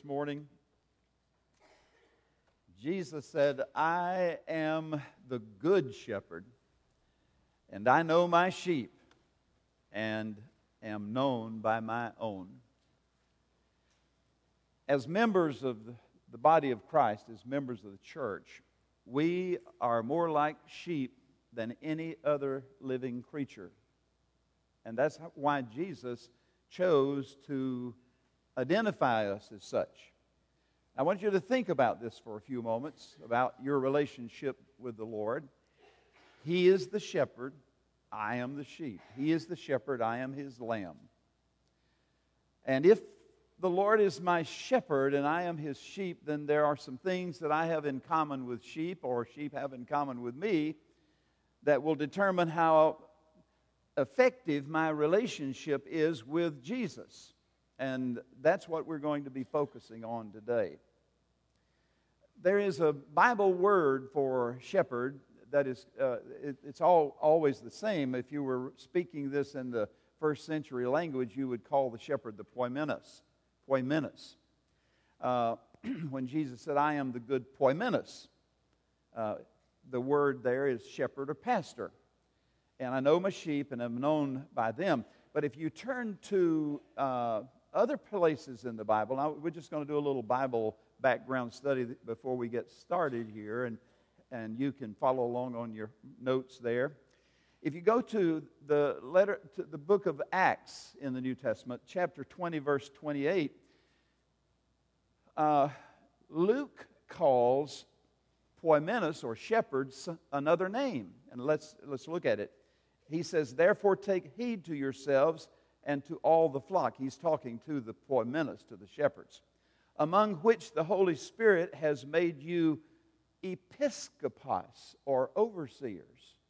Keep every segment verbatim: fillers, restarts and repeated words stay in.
morning. Jesus said, I am the good shepherd, and I know my sheep, and am known by my own. As members of the body of Christ, as members of the church, we are more like sheep than any other living creature. And that's why Jesus chose to identify us as such. I want you to think about this for a few moments, about your relationship with the Lord. He is the shepherd, I am the sheep. He is the shepherd, I am his lamb. And if the Lord is my shepherd and I am his sheep, then there are some things that I have in common with sheep, or sheep have in common with me, that will determine how effective my relationship is with Jesus. And that's what we're going to be focusing on today. There is a Bible word for shepherd that is, uh, it, it's all always the same. If you were speaking this in the first century language, you would call the shepherd the poimenos. Poimenos. Uh, when Jesus said, I am the good poimenos, uh, the word there is shepherd or pastor. And I know my sheep and am known by them. But if you turn to uh, other places in the Bible, now we're just going to do a little Bible background study before we get started here, and, and you can follow along on your notes there. If you go to the letter to the book of Acts in the New Testament, chapter twenty, verse twenty-eight, uh, Luke calls poimenos, or shepherds, another name. And let's let's look at it. He says, therefore take heed to yourselves and to all the flock. He's talking to the poimenos, to the shepherds, among which the Holy Spirit has made you episkopos, or overseers,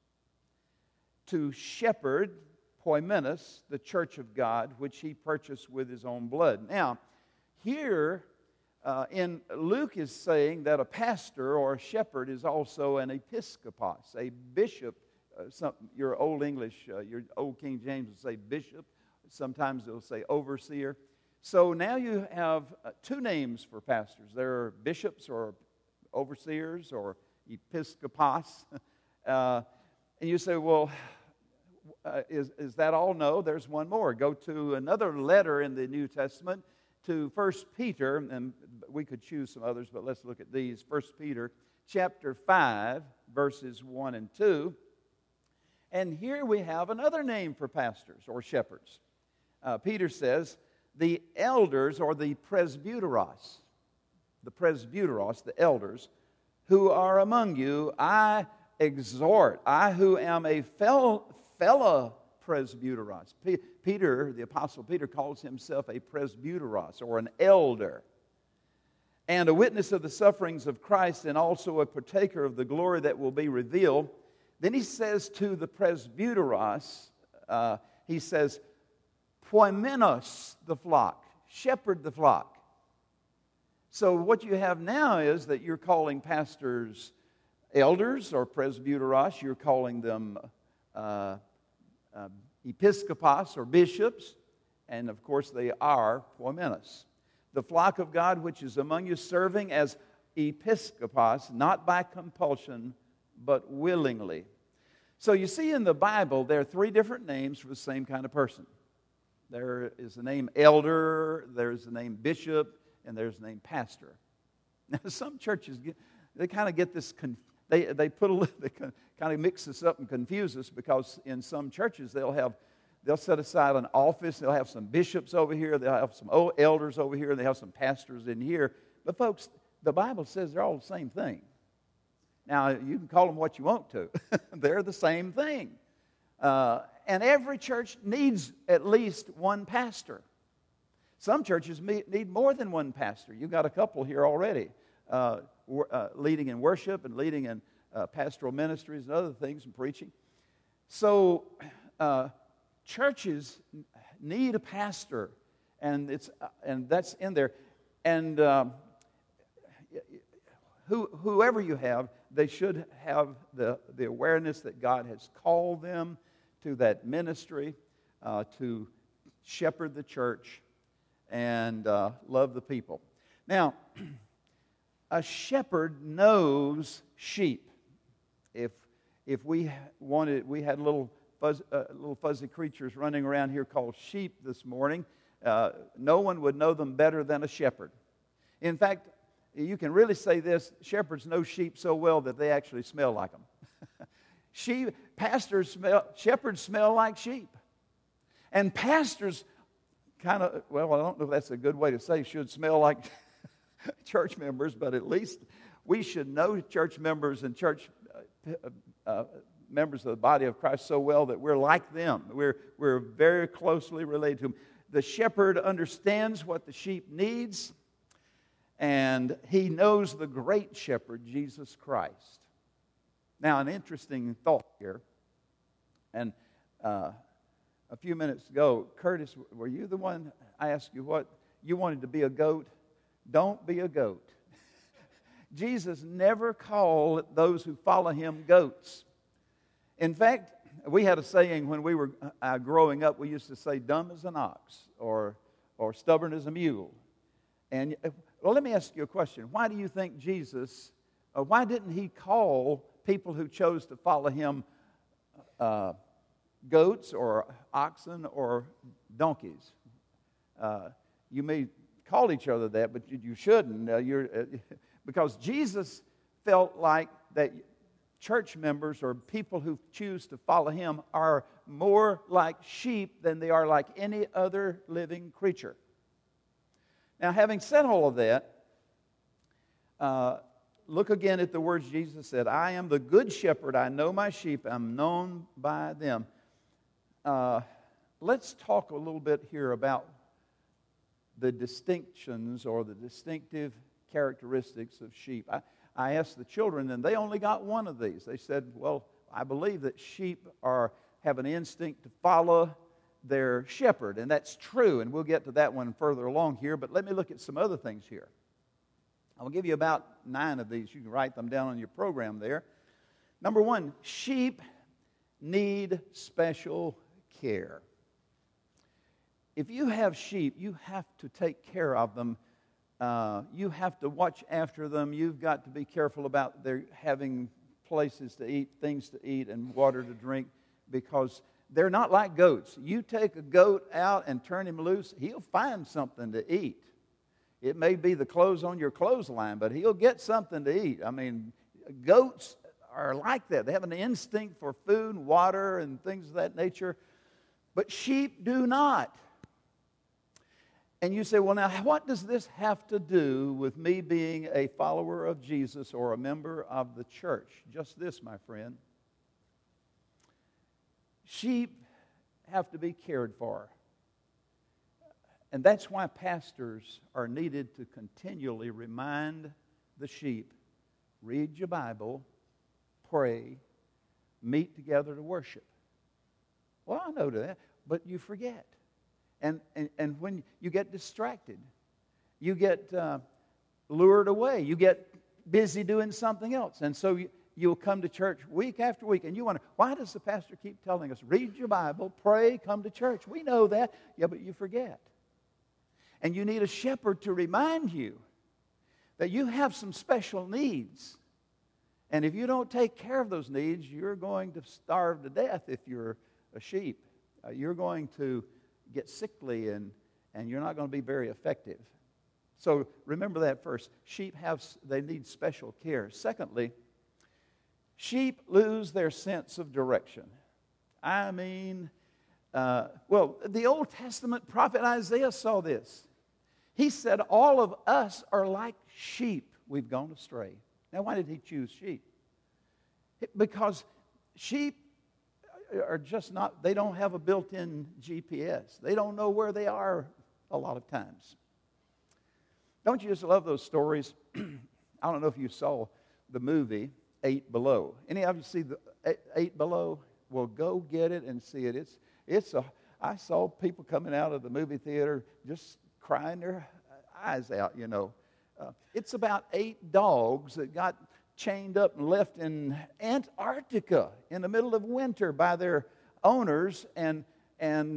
to shepherd, poimenos, the church of God, which he purchased with his own blood. Now, here uh, in Luke is saying that a pastor or a shepherd is also an episkopos, a bishop. Uh, some, your old English, uh, your old King James will say bishop. Sometimes it'll say overseer. So now you have uh, two names for pastors. There are bishops or overseers or episkopos. uh, and you say, well, uh, is, is that all? No, there's one more. Go to another letter in the New Testament, to First Peter, and we could choose some others, but let's look at these. First Peter chapter five, verses one and two. And here we have another name for pastors or shepherds. Uh, Peter says, the elders, or the presbyteros, the presbyteros, the elders, who are among you, I exhort, I who am a fellow, fellow presbyteros. P- Peter, the Apostle Peter, calls himself a presbyteros, or an elder, and a witness of the sufferings of Christ, and also a partaker of the glory that will be revealed. Then he says to the presbyteros, uh, he says, poimenos the flock, shepherd the flock. So what you have now is that you're calling pastors elders or presbyteros. You're calling them uh, uh, episkopos or bishops. And of course they are poimenos. The flock of God which is among you, serving as episkopos, not by compulsion, but willingly. So you see in the Bible, there are three different names for the same kind of person. There is the name elder, there's the name bishop, and there's the name pastor. Now some churches, get, they kind of get this, con- they they put a little, they kind of mix this up and confuse us, because in some churches they'll have, they'll set aside an office, they'll have some bishops over here, they'll have some elders over here, they have some pastors in here. But folks, the Bible says they're all the same thing. Now, you can call them what you want to. They're the same thing. Uh, and every church needs at least one pastor. Some churches need more than one pastor. You've got a couple here already, uh, uh, leading in worship and leading in uh, pastoral ministries and other things and preaching. So, uh, churches need a pastor, and it's uh, and that's in there. And um, who, whoever you have, they should have the, the awareness that God has called them to that ministry, uh, to shepherd the church and uh, love the people. Now, a shepherd knows sheep. If if we wanted, we had little fuzz, uh, little fuzzy creatures running around here called sheep this morning. Uh, no one would know them better than a shepherd. In fact, you can really say this: shepherds know sheep so well that they actually smell like them. Sheep, pastors smell, shepherds smell like sheep, and pastors kind of, well, I don't know if that's a good way to say should smell like church members, but at least we should know church members and church uh, uh, members of the body of Christ so well that we're like them. We're, we're very closely related to them. The shepherd understands what the sheep needs, and he knows the great shepherd, Jesus Christ. Now, an interesting thought here, and uh, a few minutes ago, Curtis, were you the one, I asked you what, you wanted to be a goat? Don't be a goat. Jesus never called those who follow him goats. In fact, we had a saying when we were uh, growing up, we used to say dumb as an ox or, or stubborn as a mule. And well, let me ask you a question. Why do you think Jesus, or why didn't he call people who chose to follow him uh, goats or oxen or donkeys? Uh, you may call each other that, but you, you shouldn't. Uh, you're, uh, because Jesus felt like that church members or people who choose to follow him are more like sheep than they are like any other living creature. Now, having said all of that, uh, look again at the words Jesus said, I am the good shepherd, I know my sheep, I'm known by them. Uh, let's talk a little bit here about the distinctions or the distinctive characteristics of sheep. I, I asked the children, and they only got one of these. They said, well, I believe that sheep are have an instinct to follow their shepherd, and that's true, and we'll get to that one further along here, but let me look at some other things here. I'll give you about nine of these. You can write them down on your program there. Number one, sheep need special care. If you have sheep, you have to take care of them. Uh, you have to watch after them. You've got to be careful about their having places to eat, things to eat, and water to drink, because they're not like goats. You take a goat out and turn him loose, he'll find something to eat. It may be the clothes on your clothesline, but he'll get something to eat. I mean, goats are like that. They have an instinct for food, water, and things of that nature. But sheep do not. And you say, well, now, what does this have to do with me being a follower of Jesus or a member of the church? Just this, my friend. Sheep have to be cared for. And that's why pastors are needed to continually remind the sheep, read your Bible, pray, meet together to worship. Well, I know that, but you forget. And, and, and when you get distracted, you get uh, lured away, you get busy doing something else. And so you, you'll come to church week after week, and you wonder, why does the pastor keep telling us, read your Bible, pray, come to church? We know that. Yeah, but you forget. And you need a shepherd to remind you that you have some special needs. And if you don't take care of those needs, you're going to starve to death if you're a sheep. Uh, you're going to get sickly, and, and you're not going to be very effective. So remember that first. Sheep have, they need special care. Secondly, sheep lose their sense of direction. I mean, uh, well, the Old Testament prophet Isaiah saw this. He said, all of us are like sheep. We've gone astray. Now, why did he choose sheep? Because sheep are just not, they don't have a built-in G P S. They don't know where they are a lot of times. Don't you just love those stories? I don't know if you saw the movie Eight Below. Any of you see the Eight Below? Well, go get it and see it. It's, it's a, I saw people coming out of the movie theater just crying their eyes out, you know. Uh, it's about eight dogs that got chained up and left in Antarctica in the middle of winter by their owners, and and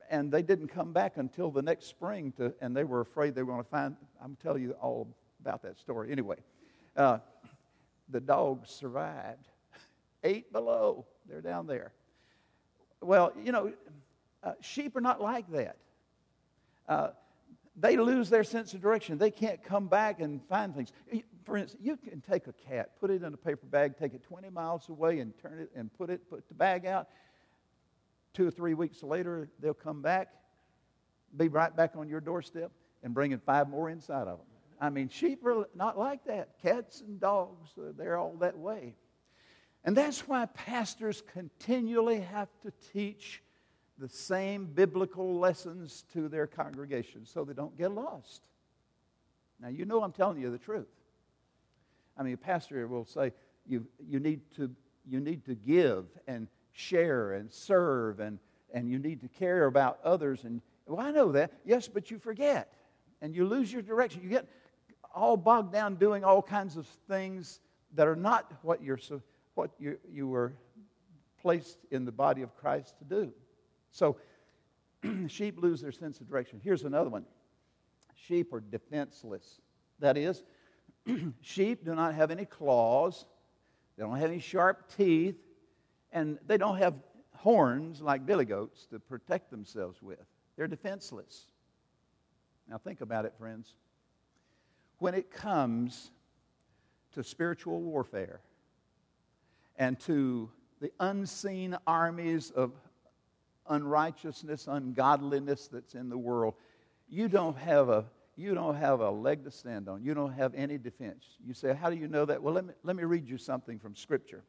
and they didn't come back until the next spring, to, and they were afraid they were going to find, I'm telling you all about that story. Anyway, uh, the dogs survived. Eight below, they're down there. Well, you know, uh, sheep are not like that. Uh, they lose their sense of direction. They can't come back and find things. For instance, you can take a cat, put it in a paper bag, take it twenty miles away and turn it and put it, put the bag out. Two or three weeks later, they'll come back, be right back on your doorstep, and bringing five more inside of them. I mean, sheep are not like that. Cats and dogs, they're all that way. And that's why pastors continually have to teach the same biblical lessons to their congregation so they don't get lost. Now, you know I'm telling you the truth. I mean, a pastor will say, you, you, need, to, you need to give and share and serve, and, and you need to care about others. And well, I know that. Yes, but you forget. And you lose your direction. You get all bogged down doing all kinds of things that are not what you're what you, you were placed in the body of Christ to do. So sheep lose their sense of direction. Here's another one. Sheep are defenseless. That is, sheep do not have any claws. They don't have any sharp teeth. And they don't have horns like billy goats to protect themselves with. They're defenseless. Now think about it, friends. When it comes to spiritual warfare and to the unseen armies of unrighteousness, ungodliness that's in the world, you don't have a you don't have a leg to stand on. You don't have any defense. You say, how do you know that? Well, let me let me read you something from Scripture.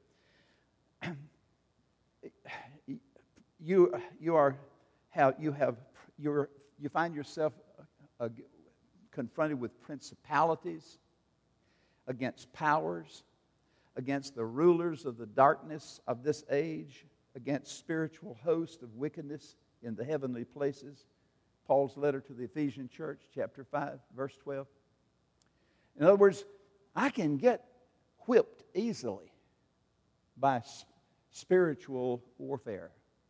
You you are how you have you're you find yourself uh, confronted with principalities, against powers, against the rulers of the darkness of this age, against spiritual hosts of wickedness in the heavenly places. Paul's letter to the Ephesian church, chapter five, verse twelve. In other words, I can get whipped easily by spiritual warfare.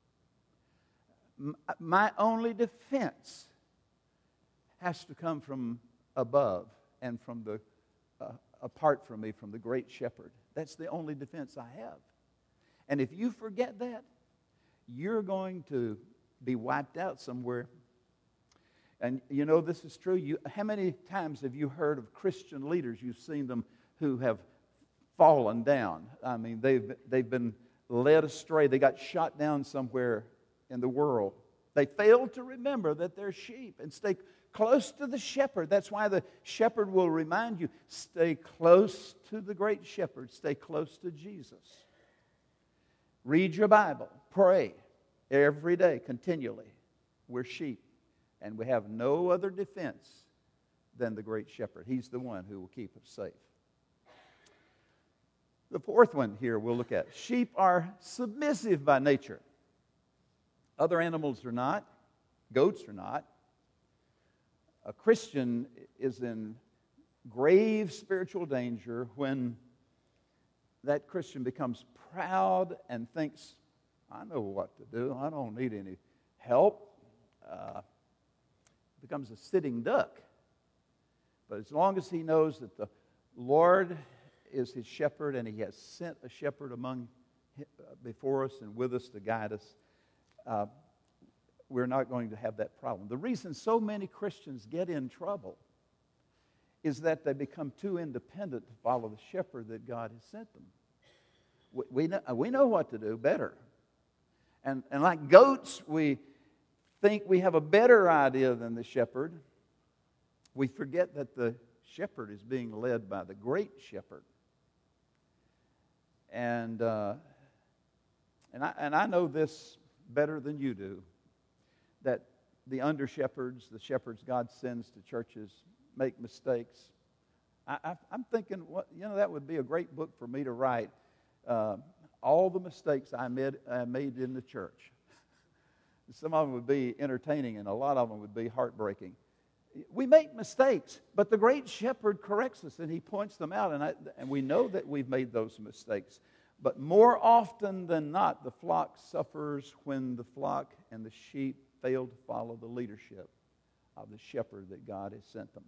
My only defense has to come from above and from the uh, apart from me, from the great shepherd. That's the only defense I have. And if you forget that, you're going to be wiped out somewhere. And you know this is true. You, how many times have you heard of Christian leaders? You've seen them who have fallen down. I mean, they've they've been led astray. They got shot down somewhere in the world. They failed to remember that they're sheep and stay close to the shepherd. That's why the shepherd will remind you, stay close to the great shepherd. Stay close to Jesus. Read your Bible. Pray every day, continually. We're sheep, and we have no other defense than the great shepherd. He's the one who will keep us safe. The fourth one here we'll look at. Sheep are submissive by nature. Other animals are not. Goats are not. A Christian is in grave spiritual danger when that Christian becomes proud and thinks, I know what to do. I don't need any help. Uh, becomes a sitting duck. But as long as he knows that the Lord is his shepherd and he has sent a shepherd among before us and with us to guide us, uh, we're not going to have that problem. The reason so many Christians get in trouble is that they become too independent to follow the shepherd that God has sent them. We, we, know, we know what to do better. And, and like goats, we think we have a better idea than the shepherd. We forget that the shepherd is being led by the great shepherd. And uh, and I and I know this better than you do, that the under shepherds, the shepherds God sends to churches, make mistakes. I, I, I'm thinking, what you know, that would be a great book for me to write. Uh, all the mistakes I made, I made in the church. Some of them would be entertaining, and a lot of them would be heartbreaking. We make mistakes, but the great shepherd corrects us, and he points them out, and, I, and we know that we've made those mistakes. But more often than not, the flock suffers when the flock and the sheep failed to follow the leadership of the shepherd that God has sent them.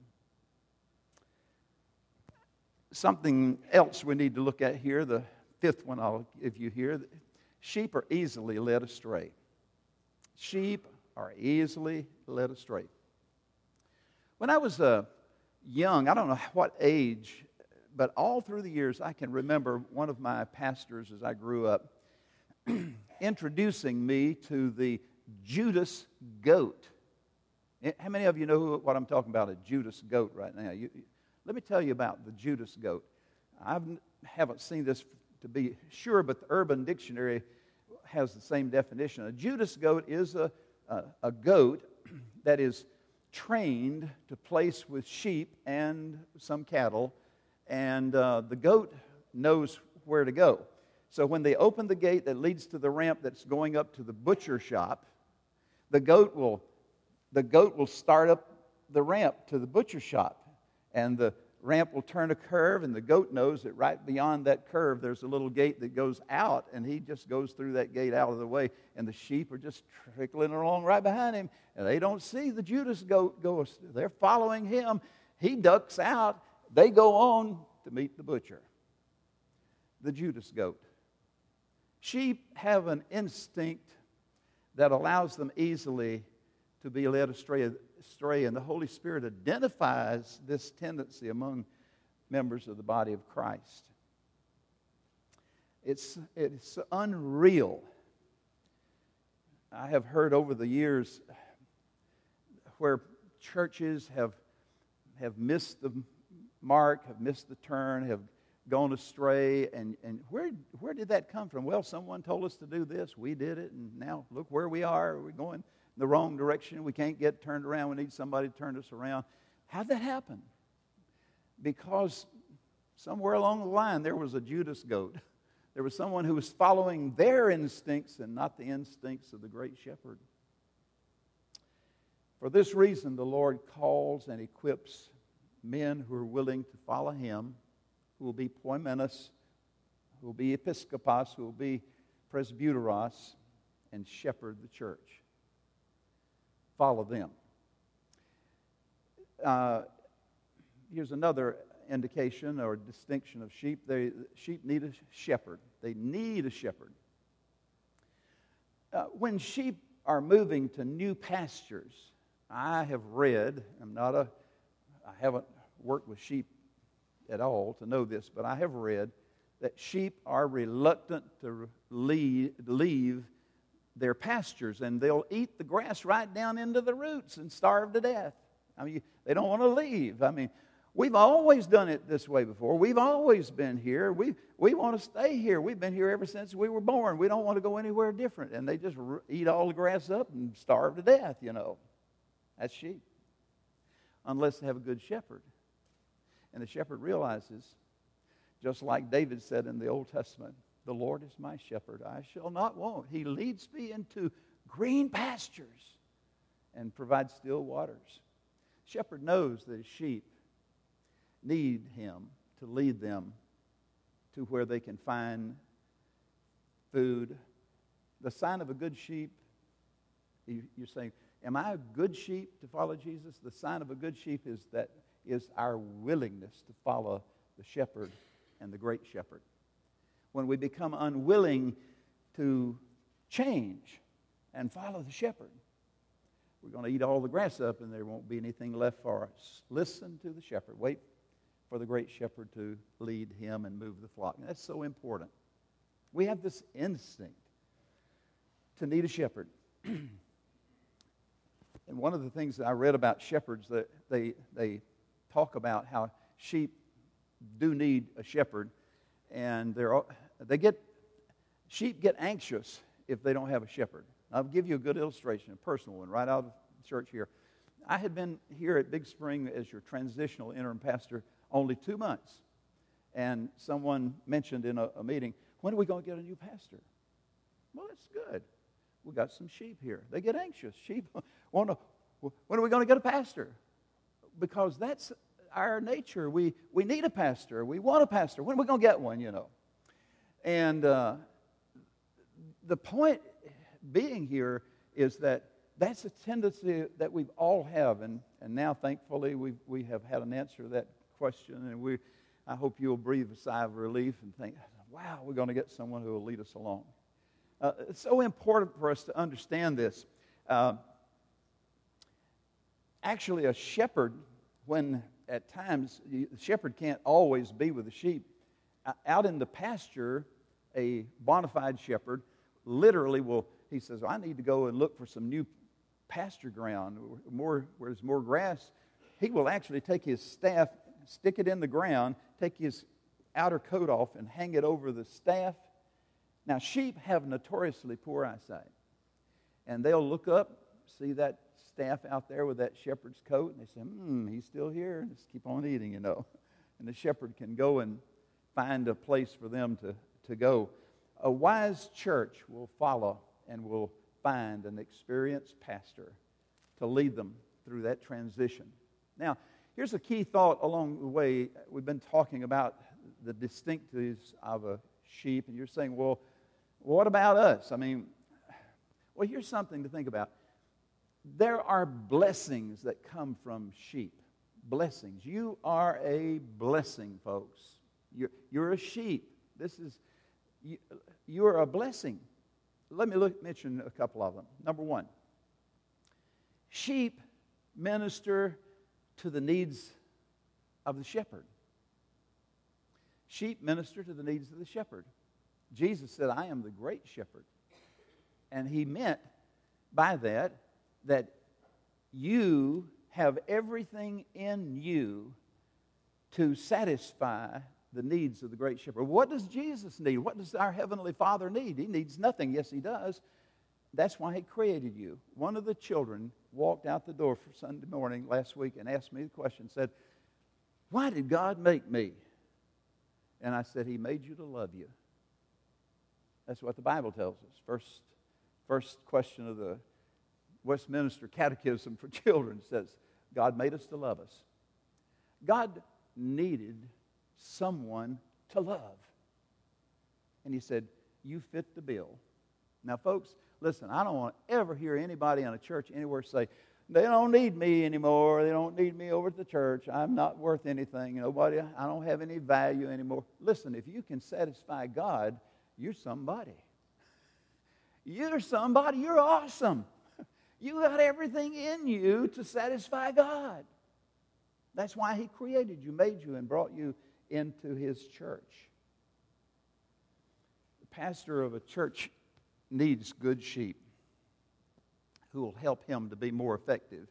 Something else we need to look at here, the fifth one I'll give you here. Sheep are easily led astray. Sheep are easily led astray. When I was uh, young, I don't know what age, but all through the years I can remember one of my pastors as I grew up introducing me to the Judas goat. How many of you know what I'm talking about, a Judas goat right now? You, let me tell you about the Judas goat. I haven't seen this to be sure, but the Urban Dictionary has the same definition. A Judas goat is a, a, a goat that is trained to place with sheep and some cattle, and uh, the goat knows where to go. So when they open the gate that leads to the ramp that's going up to the butcher shop, the goat will the goat will start up the ramp to the butcher shop, and the ramp will turn a curve, and the goat knows that right beyond that curve there's a little gate that goes out, and he just goes through that gate out of the way, and the sheep are just trickling along right behind him, and they don't see the Judas goat go. They're following him. He ducks out. They go on to meet the butcher. The Judas goat. Sheep have an instinct that allows them easily to be led astray, astray, and the Holy Spirit identifies this tendency among members of the body of Christ. It's, it's unreal. I have heard over the years where churches have, have missed the mark, have missed the turn, have gone astray, and, and where, where did that come from? Well, someone told us to do this, we did it, and now look where we are. We're going the wrong direction. We can't get turned around. We need somebody to turn us around. How'd that happen? Because somewhere along the line there was a Judas goat. There was someone who was following their instincts and not the instincts of the great shepherd. For this reason, the Lord calls and equips men who are willing to follow Him, who will be poimenos, who will be episkopos, who will be presbyteros, and shepherd the church. Follow them. Uh, here's another indication or distinction of sheep. They, sheep need a shepherd. They need a shepherd. Uh, when sheep are moving to new pastures, I have read, I'm not a, I haven't worked with sheep at all to know this, but I have read that sheep are reluctant to leave, leave their pastures, and they'll eat the grass right down into the roots and starve to death. I mean, they don't want to leave. I mean, we've always done it this way before. We've always been here. We we want to stay here. We've been here ever since we were born. We don't want to go anywhere different. And they just eat all the grass up and starve to death, you know. That's sheep. Unless they have a good shepherd. And the shepherd realizes, just like David said in the Old Testament, the Lord is my shepherd, I shall not want. He leads me into green pastures and provides still waters. Shepherd knows that his sheep need him to lead them to where they can find food. The sign of a good sheep, you're saying, am I a good sheep to follow Jesus? The sign of a good sheep is that is our willingness to follow the shepherd and the great shepherd. When we become unwilling to change and follow the shepherd, we're going to eat all the grass up and there won't be anything left for us. Listen to the shepherd. Wait for the great shepherd to lead him and move the flock. And that's so important. We have this instinct to need a shepherd. And one of the things that I read about shepherds, that they, they talk about how sheep do need a shepherd, and they're they get sheep get anxious if they don't have a shepherd. I'll give you a good illustration, a personal one, right out of the church here. I had been here at Big Spring as your transitional interim pastor only two months, and someone mentioned in a, a meeting, when are we going to get a new pastor? Well, that's good. We got some sheep here. They get anxious. Sheep want to. When are we going to get a pastor? Because that's our nature. We we need a pastor. We want a pastor. When are we going to get one? You know. And uh, the point being here is that that's a tendency that we all have, and, and now, thankfully, we we have had an answer to that question, and we, I hope you'll breathe a sigh of relief and think, wow, we're going to get someone who will lead us along. Uh, it's so important for us to understand this. Uh, actually, a shepherd, when at times, the shepherd can't always be with the sheep. Uh, out in the pasture, a bona fide shepherd literally will, he says, well, I need to go and look for some new pasture ground, more where there's more grass. He will actually take his staff, stick it in the ground, take his outer coat off and hang it over the staff. Now, sheep have notoriously poor eyesight. And they'll look up, see that staff out there with that shepherd's coat, and they say, hmm, he's still here, and just keep on eating, you know. And the shepherd can go and find a place for them to, to go. A wise church will follow and will find an experienced pastor to lead them through that transition. Now, here's a key thought along the way. We've been talking about the distinctives of a sheep, and you're saying, well, what about us? I mean, well, here's something to think about. There are blessings that come from sheep. Blessings. You are a blessing, folks. You're, you're a sheep. This is, you, you're a blessing. Let me look, mention a couple of them. Number one, sheep minister to the needs of the shepherd. Sheep minister to the needs of the shepherd. Jesus said, I am the great shepherd. And he meant by that that you have everything in you to satisfy the needs of the great shepherd. What does Jesus need? What does our Heavenly Father need? He needs nothing. Yes, He does. That's why He created you. One of the children walked out the door for Sunday morning last week and asked me the question, said, why did God make me? And I said, He made you to love you. That's what the Bible tells us. First, first question of the Westminster Catechism for Children says, God made us to love us. God needed someone to love. And He said, you fit the bill. Now, folks, listen, I don't want to ever hear anybody in a church anywhere say, they don't need me anymore. They don't need me over at the church. I'm not worth anything. Nobody, I don't have any value anymore. Listen, if you can satisfy God, you're somebody. You're somebody. You're awesome. You got everything in you to satisfy God. That's why He created you, made you, and brought you into His church. The pastor of a church needs good sheep who will help him to be more effective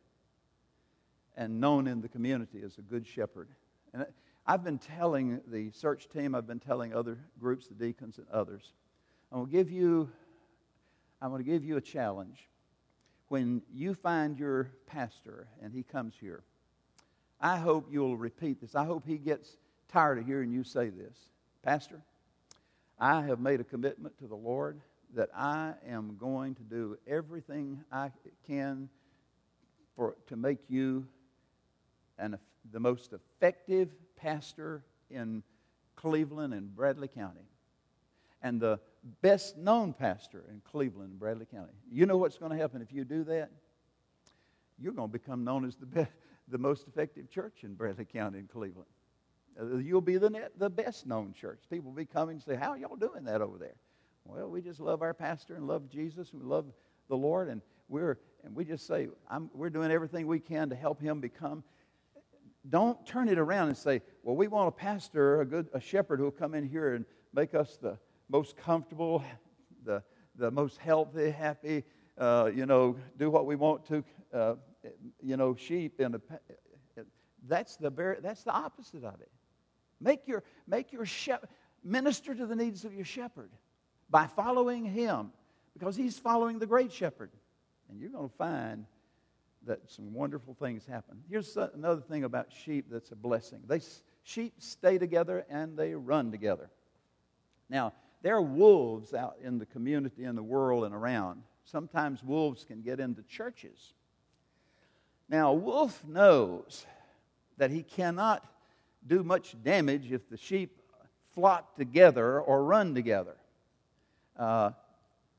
and known in the community as a good shepherd. And I've been telling the search team, I've been telling other groups, the deacons and others, I'm going to give you, I'm going to give you a challenge. When you find your pastor and he comes here, I hope you'll repeat this. I hope he gets tired of hearing you say this. Pastor, I have made a commitment to the Lord that I am going to do everything I can for to make you an, the most effective pastor in Cleveland and Bradley County, and the best known pastor in Cleveland and Bradley County. You know what's going to happen if you do that? You're going to become known as the best, the most effective church in Bradley County and Cleveland. Uh, you'll be the net, the best known church. People will be coming and say, how are y'all doing that over there? Well, we just love our pastor and love Jesus and we love the Lord, and we're and we just say I'm, we're doing everything we can to help him become. Don't turn it around and say, well, we want a pastor, a good a shepherd who will come in here and make us the most comfortable, the the most healthy, happy, uh, you know, do what we want to, uh, you know, sheep. In a, that's the very that's the opposite of it. Make your make your shepherd minister to the needs of your shepherd by following him, because he's following the great shepherd. And you're going to find that some wonderful things happen. Here's another thing about sheep that's a blessing. They sheep stay together and they run together. Now, there are wolves out in the community, in the world, and around. Sometimes wolves can get into churches. Now, a wolf knows that he cannot do much damage if the sheep flock together or run together. Uh,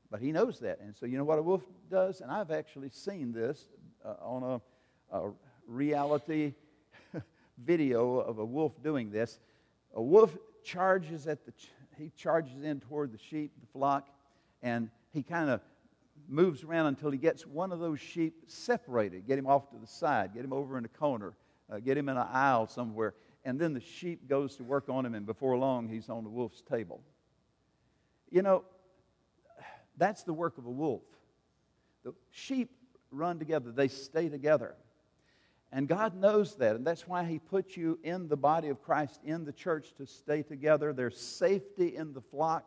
But he knows that. And so you know what a wolf does? And I've actually seen this uh, on a, a reality video of a wolf doing this. A wolf charges at the, he charges in toward the sheep, the flock, and he kind of moves around until he gets one of those sheep separated. Get him off to the side, get him over in a corner, uh, get him in an aisle somewhere. And then the sheep goes to work on him, and before long, he's on the wolf's table. You know, that's the work of a wolf. The sheep run together. They stay together. And God knows that, and that's why He put you in the body of Christ, in the church, to stay together. There's safety in the flock.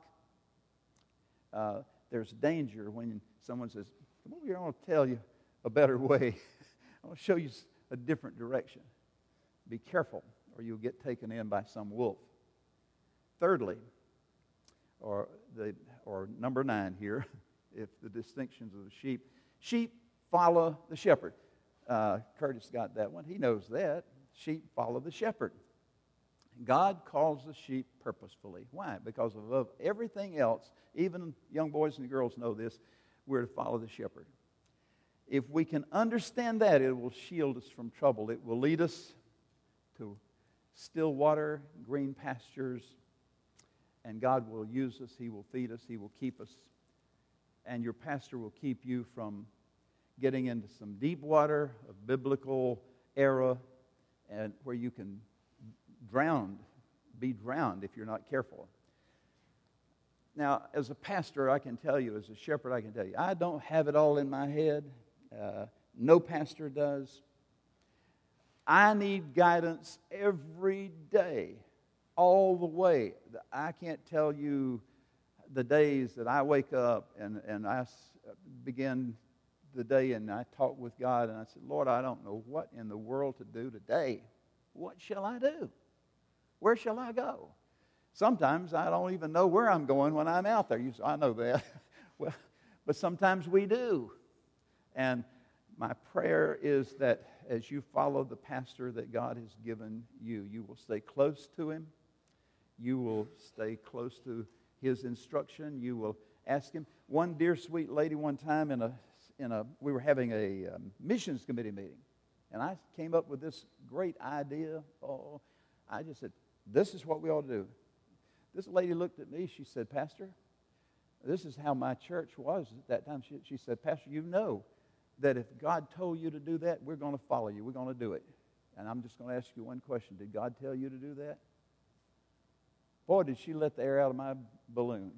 Uh, there's danger when someone says, come over here, I want to tell you a better way. I want to show you a different direction. Be careful, or you'll get taken in by some wolf. Thirdly, or the or number nine here, if the distinctions of the sheep. Sheep follow the shepherd. Uh, Curtis got that one. He knows that. Sheep follow the shepherd. God calls the sheep purposefully. Why? Because of everything else, even young boys and girls know this, we're to follow the shepherd. If we can understand that, it will shield us from trouble. It will lead us to still water, green pastures, and God will use us. He will feed us. He will keep us. And your pastor will keep you from getting into some deep water of biblical era, and where you can drown, be drowned if you're not careful. Now, as a pastor, I can tell you, as a shepherd, I can tell you, I don't have it all in my head. Uh, no pastor does. I need guidance every day, all the way. I can't tell you the days that I wake up and, and I begin the day and I talk with God and I said, Lord, I don't know what in the world to do today. What shall I do? Where shall I go? Sometimes I don't even know where I'm going when I'm out there. You say, I know that. Well, but sometimes we do. And my prayer is that as you follow the pastor that God has given you, you will stay close to him. You will stay close to his instruction. You will ask him. One dear sweet lady one time in a in a we were having a um, missions committee meeting, and I came up with this great idea. Oh, I just said, this is what we ought to do. This lady looked at me. She said, Pastor, this is how my church was at that time. She, she said, Pastor, you know that if God told you to do that, we're going to follow you. We're going to do it. And I'm just going to ask you one question. Did God tell you to do that? Boy, did she let the air out of my balloon.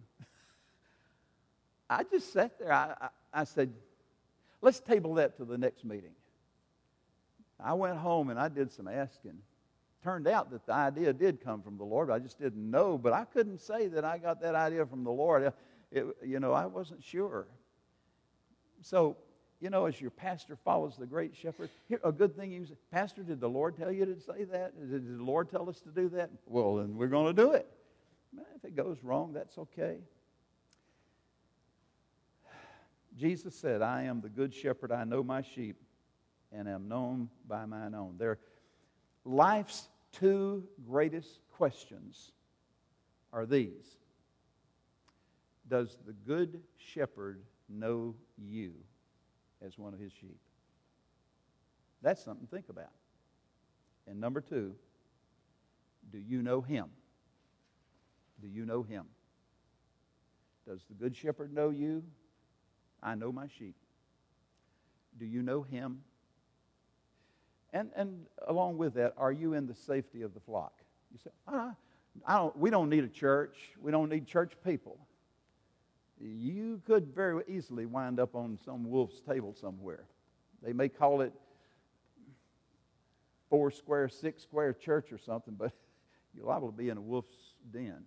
I just sat there. I, I, I said, let's table that to the next meeting. I went home and I did some asking. Turned out that the idea did come from the Lord. I just didn't know, but I couldn't say that I got that idea from the Lord. It, you know, I wasn't sure. So, you know, as your pastor follows the great shepherd, here, a good thing you say, Pastor, did the Lord tell you to say that? Did the Lord tell us to do that? Well, then we're going to do it. If it goes wrong, that's okay. Jesus said, I am the good shepherd. I know my sheep and am known by mine own. They're life's two greatest questions are these. Does the good shepherd know you as one of his sheep? That's something to think about. And number two, do you know him? Do you know him? Does the good shepherd know you? I know my sheep. Do you know him? And and along with that, are you in the safety of the flock? You say, I, I don't, we don't need a church. We don't need church people. You could very easily wind up on some wolf's table somewhere. They may call it four square, six square church or something, but you're liable to be in a wolf's den.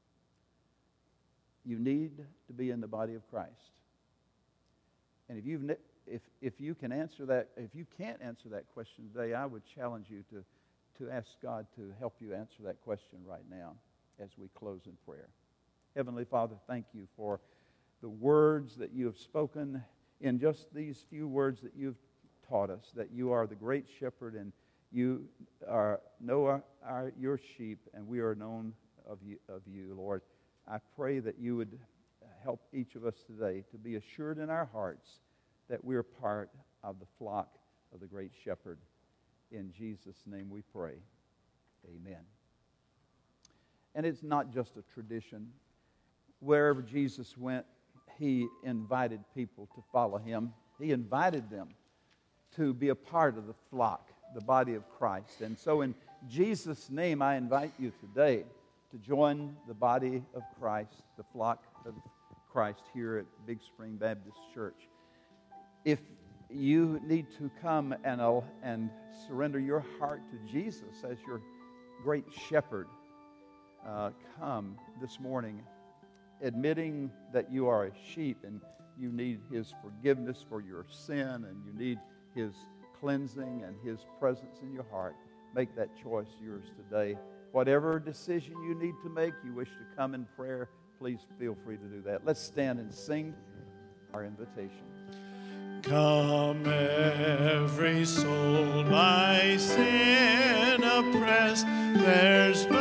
You need to be in the body of Christ. And if you've If if you can answer that, if you can't answer that question today, I would challenge you to, to ask God to help you answer that question right now as we close in prayer. Heavenly Father, thank you for the words that you have spoken in just these few words that you've taught us, that you are the great shepherd and you are know our, our, your sheep and we are known of you, of you, Lord. I pray that you would help each of us today to be assured in our hearts that we're part of the flock of the great shepherd. In Jesus' name we pray. Amen. And it's not just a tradition. Wherever Jesus went, he invited people to follow him. He invited them to be a part of the flock, the body of Christ. And so in Jesus' name, I invite you today to join the body of Christ, the flock of Christ here at Big Spring Baptist Church. If you need to come and, uh, and surrender your heart to Jesus as your great shepherd, uh, come this morning admitting that you are a sheep and you need his forgiveness for your sin and you need his cleansing and his presence in your heart. Make that choice yours today. Whatever decision you need to make, you wish to come in prayer, please feel free to do that. Let's stand and sing our invitation. Come, every soul by sin oppressed, there's